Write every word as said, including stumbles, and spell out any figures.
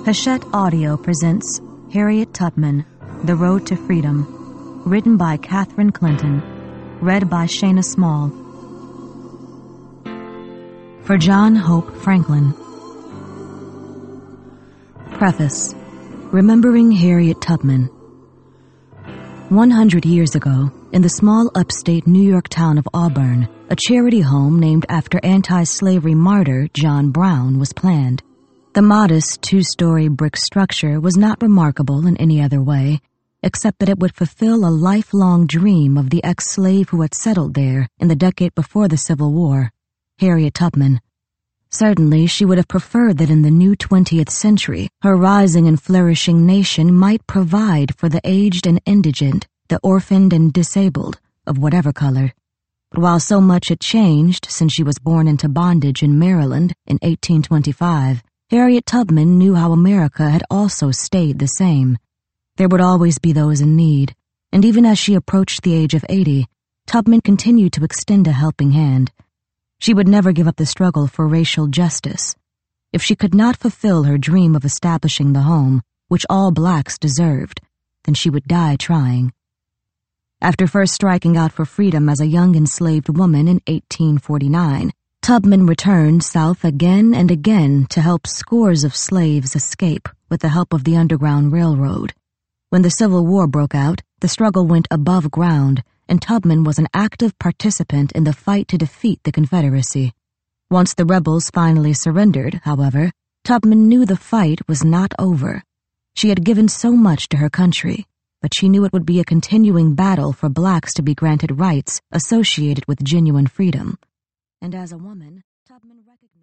Hachette Audio presents Harriet Tubman, The Road to Freedom, written by Catherine Clinton, read by Shayna Small. For John Hope Franklin. Preface. Remembering Harriet Tubman. One hundred years ago, in the small upstate New York town of Auburn, a charity home named after anti-slavery martyr John Brown was planned. The modest two-story brick structure was not remarkable in any other way, except that it would fulfill a lifelong dream of the ex-slave who had settled there in the decade before the Civil War, Harriet Tubman. Certainly, she would have preferred that in the new twentieth century, her rising and flourishing nation might provide for the aged and indigent, the orphaned and disabled, of whatever color. But while so much had changed since she was born into bondage in Maryland in eighteen twenty-five, Harriet Tubman knew how America had also stayed the same. There would always be those in need, and even as she approached the age of eighty, Tubman continued to extend a helping hand. She would never give up the struggle for racial justice. If she could not fulfill her dream of establishing the home, which all blacks deserved, then she would die trying. After first striking out for freedom as a young enslaved woman in eighteen forty-nine, Tubman returned south again and again to help scores of slaves escape with the help of the Underground Railroad. When the Civil War broke out, the struggle went above ground, and Tubman was an active participant in the fight to defeat the Confederacy. Once the rebels finally surrendered, however, Tubman knew the fight was not over. She had given so much to her country, but she knew it would be a continuing battle for blacks to be granted rights associated with genuine freedom. And as a woman, Tubman recognized